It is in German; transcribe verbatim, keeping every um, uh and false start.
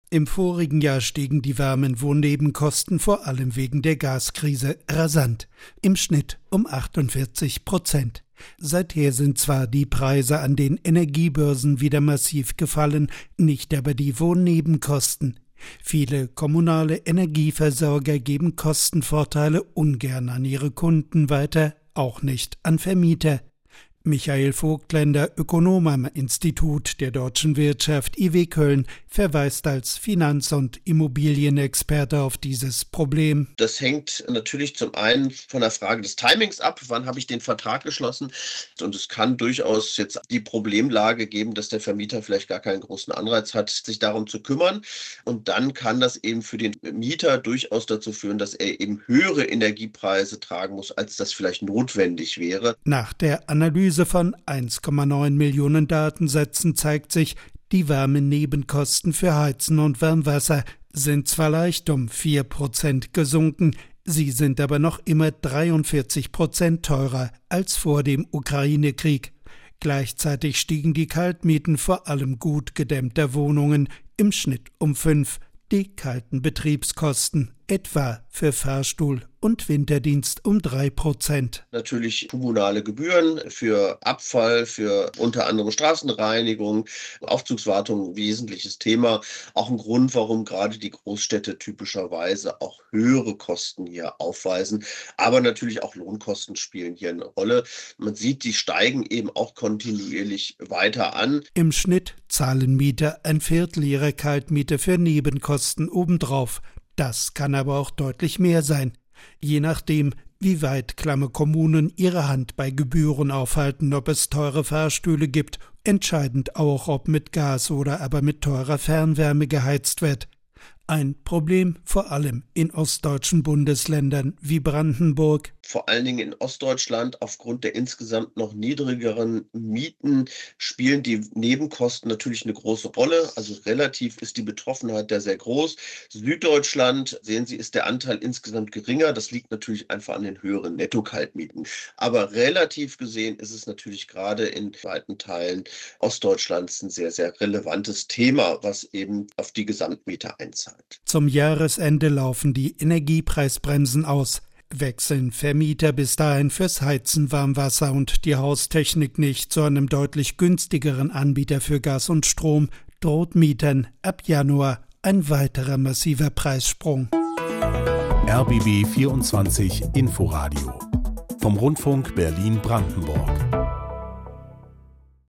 Im vorigen Jahr stiegen die warmen Wohnnebenkosten vor allem wegen der Gaskrise rasant, im Schnitt um achtundvierzig Prozent. Seither sind zwar die Preise an den Energiebörsen wieder massiv gefallen, nicht aber die Wohnnebenkosten. Viele kommunale Energieversorger geben Kostenvorteile ungern an ihre Kunden weiter, auch nicht an Vermieter. Michael Vogtländer, Ökonom am Institut der Deutschen Wirtschaft I W Köln, verweist als Finanz- und Immobilienexperte auf dieses Problem. Das hängt natürlich zum einen von der Frage des Timings ab, wann habe ich den Vertrag geschlossen, und es kann durchaus jetzt die Problemlage geben, dass der Vermieter vielleicht gar keinen großen Anreiz hat, sich darum zu kümmern, und dann kann das eben für den Mieter durchaus dazu führen, dass er eben höhere Energiepreise tragen muss, als das vielleicht notwendig wäre. Nach der Analyse von eins Komma neun Millionen Datensätzen zeigt sich, die warmen Nebenkosten für Heizen und Warmwasser sind zwar leicht um vier Prozent gesunken, sie sind aber noch immer dreiundvierzig Prozent teurer als vor dem Ukraine-Krieg. Gleichzeitig stiegen die Kaltmieten vor allem gut gedämmter Wohnungen im Schnitt um fünf, die kalten Betriebskosten etwa für Fahrstuhl und Winterdienst um drei Prozent. Natürlich kommunale Gebühren für Abfall, für unter anderem Straßenreinigung, Aufzugswartung, wesentliches Thema. Auch ein Grund, warum gerade die Großstädte typischerweise auch höhere Kosten hier aufweisen. Aber natürlich auch Lohnkosten spielen hier eine Rolle. Man sieht, die steigen eben auch kontinuierlich weiter an. Im Schnitt zahlen Mieter ein Viertel ihrer Kaltmiete für Nebenkosten obendrauf. Das kann aber auch deutlich mehr sein. Je nachdem, wie weit klamme Kommunen ihre Hand bei Gebühren aufhalten, ob es teure Fahrstühle gibt, entscheidend auch, ob mit Gas oder aber mit teurer Fernwärme geheizt wird. Ein Problem vor allem in ostdeutschen Bundesländern wie Brandenburg. Vor allen Dingen in Ostdeutschland, aufgrund der insgesamt noch niedrigeren Mieten, spielen die Nebenkosten natürlich eine große Rolle. Also relativ ist die Betroffenheit da sehr groß. Süddeutschland, sehen Sie, ist der Anteil insgesamt geringer. Das liegt natürlich einfach an den höheren Netto-Kaltmieten. Aber relativ gesehen ist es natürlich gerade in weiten Teilen Ostdeutschlands ein sehr, sehr relevantes Thema, was eben auf die Gesamtmiete einzahlt. Zum Jahresende laufen die Energiepreisbremsen aus. Wechseln Vermieter bis dahin fürs Heizen, Warmwasser und die Haustechnik nicht zu einem deutlich günstigeren Anbieter für Gas und Strom, droht Mietern ab Januar ein weiterer massiver Preissprung. R B B vierundzwanzig Inforadio vom Rundfunk Berlin-Brandenburg.